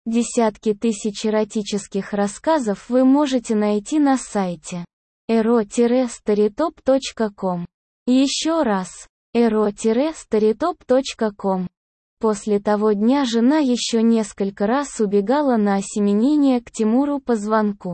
Десятки тысяч эротических рассказов вы можете найти на сайте ero-storytop.com. Еще раз, ero-storytop.com. После того дня жена еще несколько раз убегала на осеменение к Тимуру по звонку.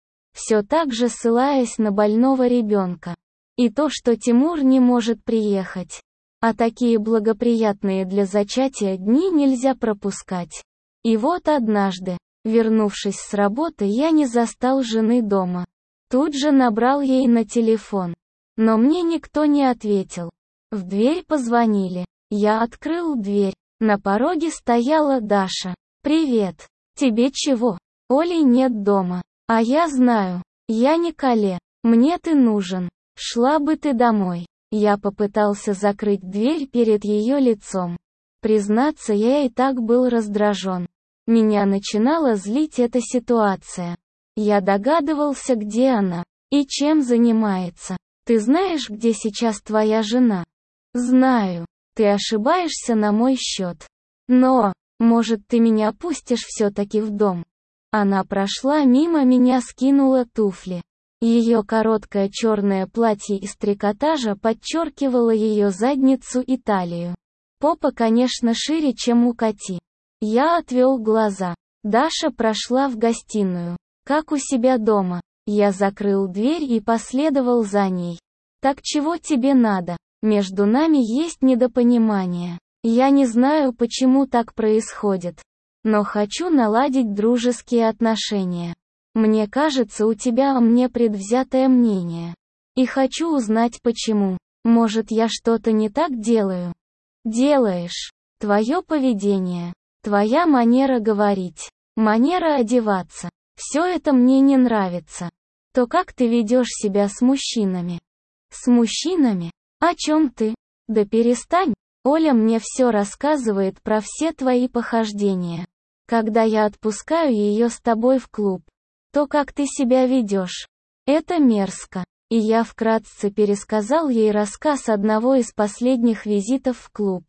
Все так же ссылаясь на больного ребенка. И то, что Тимур не может приехать. А такие благоприятные для зачатия дни нельзя пропускать. И вот однажды, вернувшись с работы, я не застал жены дома. Тут же набрал ей на телефон. Но мне никто не ответил. В дверь позвонили. Я открыл дверь. На пороге стояла Даша. «Привет. Тебе чего? Оли нет дома. А я знаю. Я не Кале. Мне ты нужен. Шла бы ты домой». Я попытался закрыть дверь перед ее лицом. Признаться, я и так был раздражен. Меня начинала злить эта ситуация. Я догадывался, где она и чем занимается. «Ты знаешь, где сейчас твоя жена?» «Знаю. Ты ошибаешься на мой счет. Но, может, ты меня пустишь все-таки в дом?» Она прошла мимо меня, скинула туфли. Ее короткое черное платье из трикотажа подчеркивало ее задницу и талию. Попа, конечно, шире, чем у Кати. Я отвел глаза. Даша прошла в гостиную. Как у себя дома. Я закрыл дверь и последовал за ней. «Так чего тебе надо? Между нами есть недопонимание. Я не знаю, почему так происходит. Но хочу наладить дружеские отношения. Мне кажется, у тебя о мне предвзятое мнение. И хочу узнать почему. Может, я что-то не так делаю?» «Делаешь. Твое поведение, твоя манера говорить, манера одеваться. Все это мне не нравится. То, как ты ведешь себя с мужчинами». «С мужчинами? О чем ты?» «Да перестань. Оля мне все рассказывает про все твои похождения. Когда я отпускаю ее с тобой в клуб. То, как ты себя ведешь. Это мерзко». И я вкратце пересказал ей рассказ одного из последних визитов в клуб.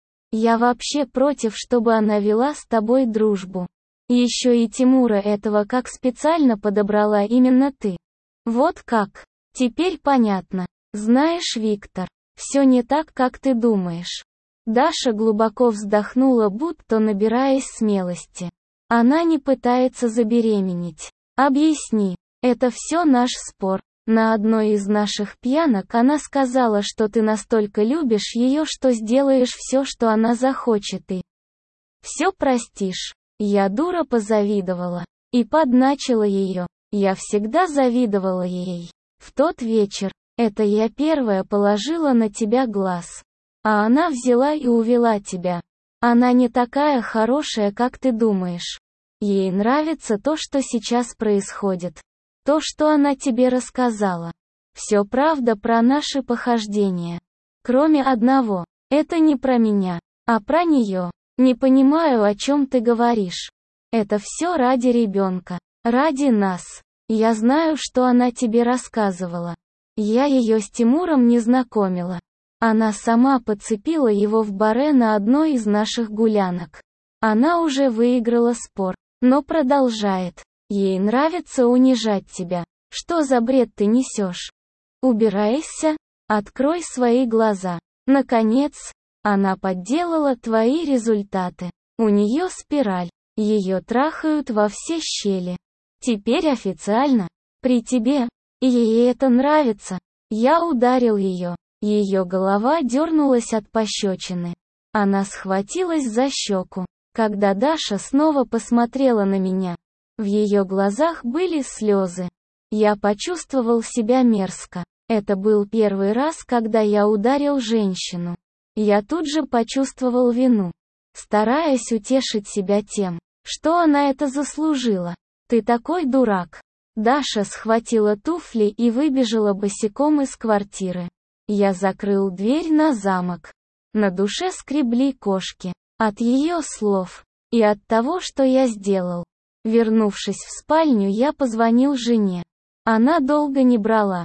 «Я вообще против, чтобы она вела с тобой дружбу. Еще и Тимура этого как специально подобрала именно ты. Вот как. Теперь понятно. Знаешь, Виктор, все не так, как ты думаешь». Даша глубоко вздохнула, будто набираясь смелости. «Она не пытается забеременеть. Объясни. Это все наш спор. На одной из наших пьянок она сказала, что ты настолько любишь ее, что сделаешь все, что она захочет, и все простишь». Я дура позавидовала. И подначила ее. Я всегда завидовала ей. В тот вечер, это я первая положила на тебя глаз. А она взяла и увела тебя. Она не такая хорошая, как ты думаешь. Ей нравится то, что сейчас происходит. То, что она тебе рассказала. Все правда про наши похождения. Кроме одного. Это не про меня, а про нее. Не понимаю, о чем ты говоришь. Это все ради ребенка. Ради нас. Я знаю, что она тебе рассказывала. Я ее с Тимуром не знакомила. Она сама подцепила его в баре на одной из наших гулянок. Она уже выиграла спор, но продолжает. Ей нравится унижать тебя. Что за бред ты несешь? Убирайся, открой свои глаза. Наконец, она подделала твои результаты. У нее спираль. Ее трахают во все щели. Теперь официально. При тебе. И ей это нравится. Я ударил ее. Ее голова дернулась от пощечины. Она схватилась за щеку. Когда Даша снова посмотрела на меня, в ее глазах были слезы. Я почувствовал себя мерзко. Это был первый раз, когда я ударил женщину. Я тут же почувствовал вину, стараясь утешить себя тем, что она это заслужила. «Ты такой дурак». Даша схватила туфли и выбежала босиком из квартиры. Я закрыл дверь на замок. На душе скребли кошки. От ее слов. И от того, что я сделал. Вернувшись в спальню, я позвонил жене. Она долго не брала.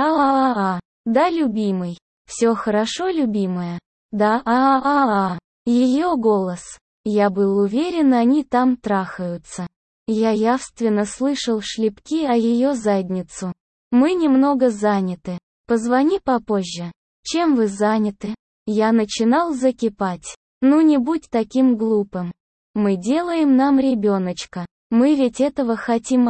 «Да, да, любимый. Все хорошо, любимая. Да, Ее голос. Я был уверен, они там трахаются. Я явственно слышал шлепки о ее задницу. Мы немного заняты. Позвони попозже. Чем вы заняты? Я начинал закипать. Ну не будь таким глупым. Мы делаем нам ребеночка. Мы ведь этого хотим,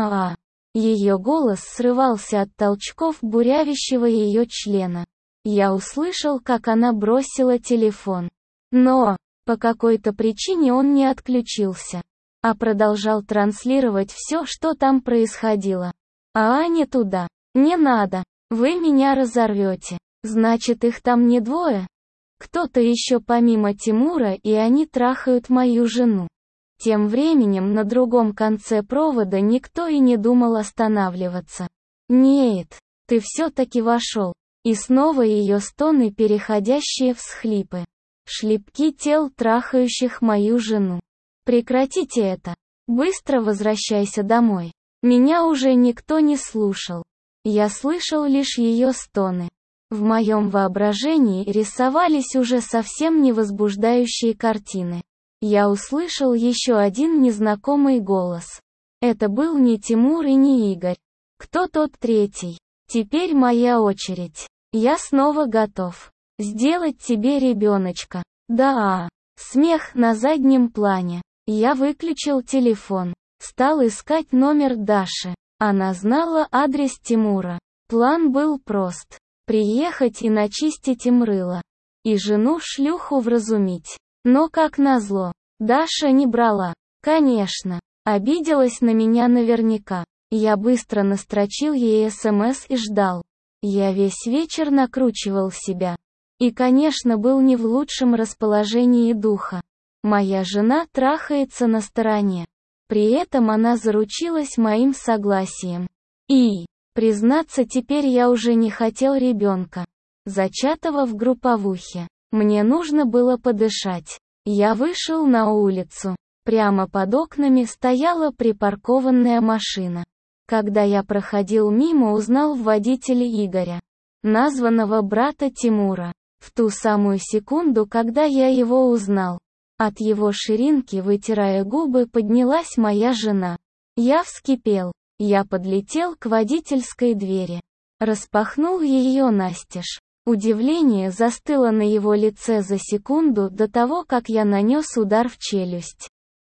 Ее голос срывался от толчков бурявящего ее члена. Я услышал, как она бросила телефон. Но по какой-то причине он не отключился, а продолжал транслировать все, что там происходило. Не туда. Не надо. Вы меня разорвете. Значит, их там не двое? Кто-то еще помимо Тимура, и они трахают мою жену. Тем временем на другом конце провода никто и не думал останавливаться. Нет, ты все-таки вошел. И снова ее стоны, переходящие в всхлипы. Шлепки тел, трахающих мою жену. Прекратите это. Быстро возвращайся домой. Меня уже никто не слушал. Я слышал лишь ее стоны. В моем воображении рисовались уже совсем невозбуждающие картины. Я услышал еще один незнакомый голос. Это был не Тимур и не Игорь. Кто тот третий? Теперь моя очередь. Я снова готов. Сделать тебе ребеночка. Да. Смех на заднем плане. Я выключил телефон. Стал искать номер Даши. Она знала адрес Тимура. План был прост. Приехать и начистить им рыло. И жену-шлюху вразумить. Но как назло, Даша не брала. Конечно. Обиделась на меня наверняка. Я быстро настрочил ей СМС и ждал. Я весь вечер накручивал себя. И, конечно, был не в лучшем расположении духа. Моя жена трахается на стороне. При этом она заручилась моим согласием. И, признаться, теперь я уже не хотел ребенка, зачатого в групповухе. Мне нужно было подышать. Я вышел на улицу. Прямо под окнами стояла припаркованная машина. Когда я проходил мимо, узнал в водителе Игоря, названного брата Тимура. В ту самую секунду, когда я его узнал, от его ширинки, вытирая губы, поднялась моя жена. Я вскипел. Я подлетел к водительской двери. Распахнул ее настежь. Удивление застыло на его лице за секунду до того, как я нанес удар в челюсть.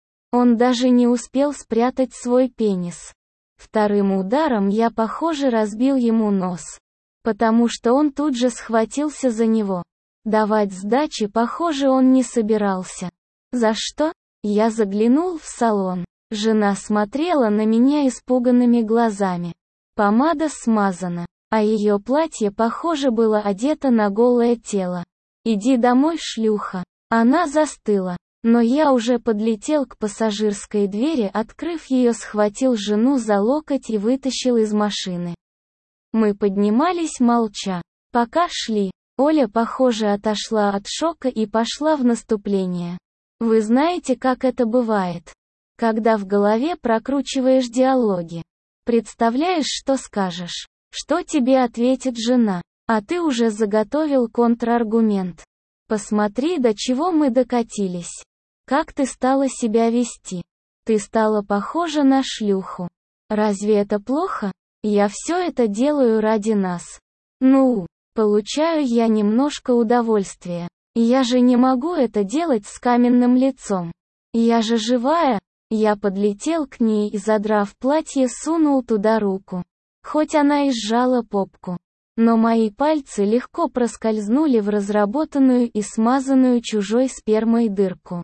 Он даже не успел спрятать свой пенис. Вторым ударом я, похоже, разбил ему нос. Потому что он тут же схватился за него. Давать сдачи, похоже, он не собирался. За что? Я заглянул в салон. Жена смотрела на меня испуганными глазами. Помада смазана, а ее платье, похоже, было одето на голое тело. «Иди домой, шлюха». Она застыла. Но я уже подлетел к пассажирской двери, открыв ее, схватил жену за локоть и вытащил из машины. Мы поднимались молча. Пока шли, Оля, похоже, отошла от шока и пошла в наступление. Вы знаете, как это бывает, когда в голове прокручиваешь диалоги. Представляешь, что скажешь, что тебе ответит жена, а ты уже заготовил контраргумент. Посмотри, до чего мы докатились. Как ты стала себя вести? Ты стала похожа на шлюху. Разве это плохо? Я все это делаю ради нас. Ну, получаю я немножко удовольствия. Я же не могу это делать с каменным лицом. Я же живая. Я подлетел к ней и, задрав платье, сунул туда руку. Хоть она и сжала попку. Но мои пальцы легко проскользнули в разработанную и смазанную чужой спермой дырку.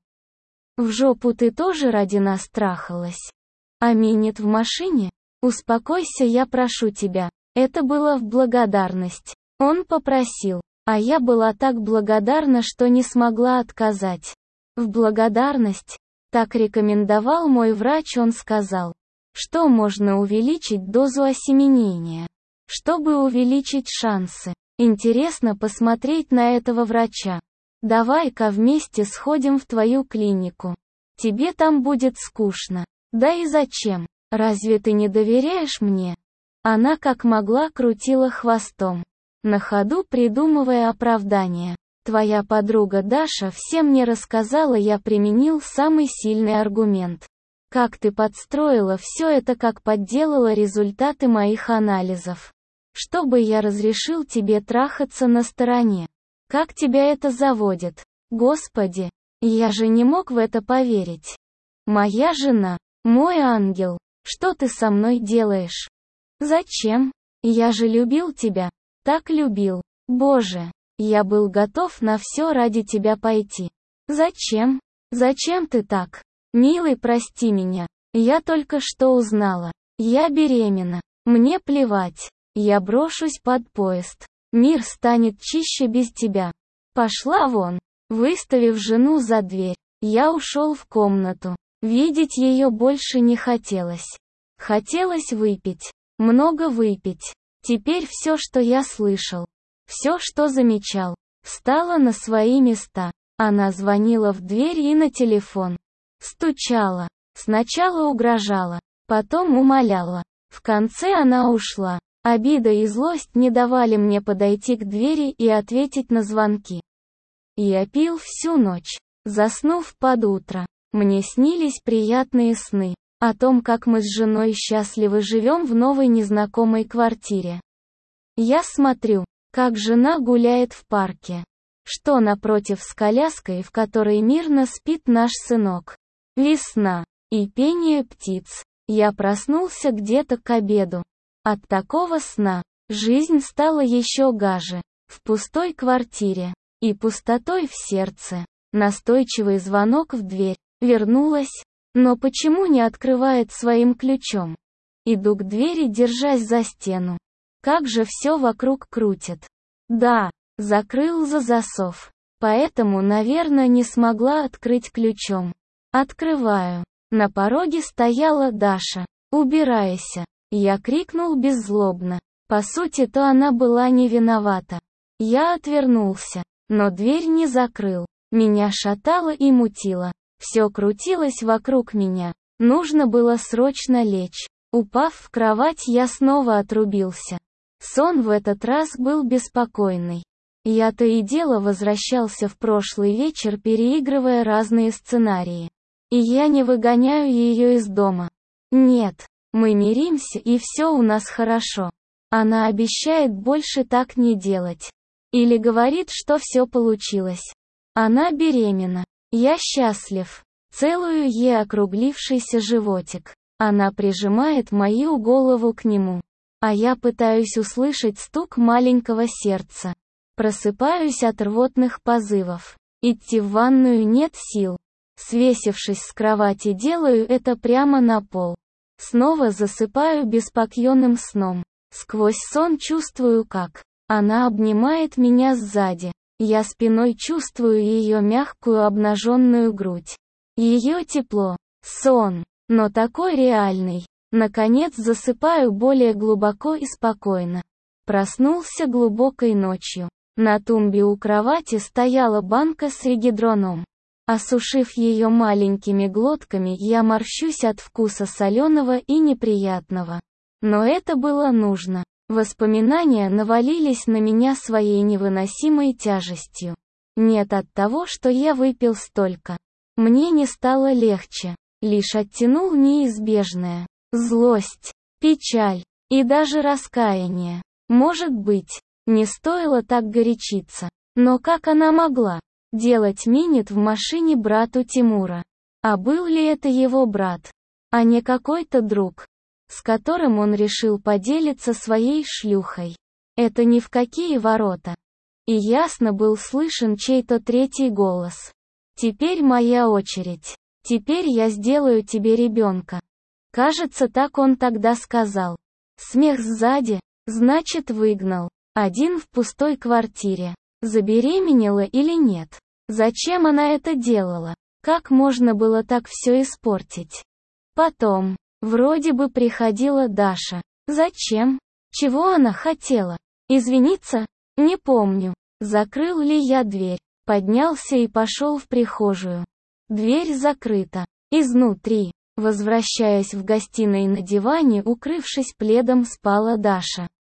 В жопу ты тоже ради нас трахалась? А минет в машине? Успокойся, я прошу тебя. Это было в благодарность. Он попросил, а я была так благодарна, что не смогла отказать. В благодарность? Так рекомендовал мой врач, он сказал, что можно увеличить дозу осеменения, чтобы увеличить шансы. Интересно посмотреть на этого врача. Давай-ка вместе сходим в твою клинику. Тебе там будет скучно. Да и зачем? Разве ты не доверяешь мне? Она как могла крутила хвостом, на ходу придумывая оправдания. Твоя подруга Даша все мне рассказала, я применил самый сильный аргумент. Как ты подстроила все это, как подделала результаты моих анализов. Чтобы я разрешил тебе трахаться на стороне. Как тебя это заводит? Господи, я же не мог в это поверить. Моя жена, мой ангел, что ты со мной делаешь? Зачем? Я же любил тебя. Так любил. Боже, я был готов на все ради тебя пойти. Зачем? Зачем ты так? Милый, прости меня. Я только что узнала. Я беременна. Мне плевать. Я брошусь под поезд. Мир станет чище без тебя. Пошла вон. Выставив жену за дверь, я ушел в комнату. Видеть ее больше не хотелось. Хотелось выпить. Много выпить. Теперь все, что я слышал, все, что замечал, встало на свои места. Она звонила в дверь и на телефон. Стучала. Сначала угрожала, потом умоляла. В конце она ушла. Обида и злость не давали мне подойти к двери и ответить на звонки. Я пил всю ночь. Заснув под утро, мне снились приятные сны о том, как мы с женой счастливо живем в новой незнакомой квартире. Я смотрю, как жена гуляет в парке. Что напротив с коляской, в которой мирно спит наш сынок. Весна. И пение птиц. Я проснулся где-то к обеду. От такого сна жизнь стала еще гаже. В пустой квартире. И пустотой в сердце. Настойчивый звонок в дверь. Вернулась. Но почему не открывает своим ключом? Иду к двери, держась за стену. Как же все вокруг крутит. Да, закрыл за засов. Поэтому, наверное, не смогла открыть ключом. Открываю. На пороге стояла Даша. «Убирайся!» Я крикнул беззлобно. По сути-то она была не виновата. Я отвернулся, но дверь не закрыл. Меня шатало и мутило. Все крутилось вокруг меня. Нужно было срочно лечь. Упав в кровать, я снова отрубился. Сон в этот раз был беспокойный. Я то и дело возвращался в прошлый вечер, переигрывая разные сценарии. И я не выгоняю ее из дома. Нет, мы миримся и все у нас хорошо. Она обещает больше так не делать. Или говорит, что все получилось. Она беременна. Я счастлив. Целую ей округлившийся животик. Она прижимает мою голову к нему. А я пытаюсь услышать стук маленького сердца. Просыпаюсь от рвотных позывов. Идти в ванную нет сил. Свесившись с кровати, делаю это прямо на пол. Снова засыпаю беспокойным сном. Сквозь сон чувствую, как она обнимает меня сзади. Я спиной чувствую ее мягкую обнаженную грудь. Ее тепло. Сон. Но такой реальный. Наконец засыпаю более глубоко и спокойно. Проснулся глубокой ночью. На тумбе у кровати стояла банка с регидроном. Осушив ее маленькими глотками, я морщусь от вкуса соленого и неприятного. Но это было нужно. Воспоминания навалились на меня своей невыносимой тяжестью. Нет, от того, что я выпил столько. Мне не стало легче. Лишь оттянул неизбежное. Злость, печаль и даже раскаяние. Может быть, не стоило так горячиться. Но как она могла делать минет в машине брату Тимура? А был ли это его брат? А не какой-то друг, с которым он решил поделиться своей шлюхой? Это ни в какие ворота. И ясно был слышен чей-то третий голос. «Теперь моя очередь. Теперь я сделаю тебе ребенка». Кажется, так он тогда сказал. Смех сзади, значит, выгнал. Один в пустой квартире. Забеременела или нет? Зачем она это делала? Как можно было так все испортить? Потом, вроде бы приходила Даша. Зачем? Чего она хотела? Извиниться? Не помню. Закрыл ли я дверь? Поднялся и пошел в прихожую. Дверь закрыта. Изнутри. Возвращаясь в гостиной на диване, укрывшись пледом, спала Даша.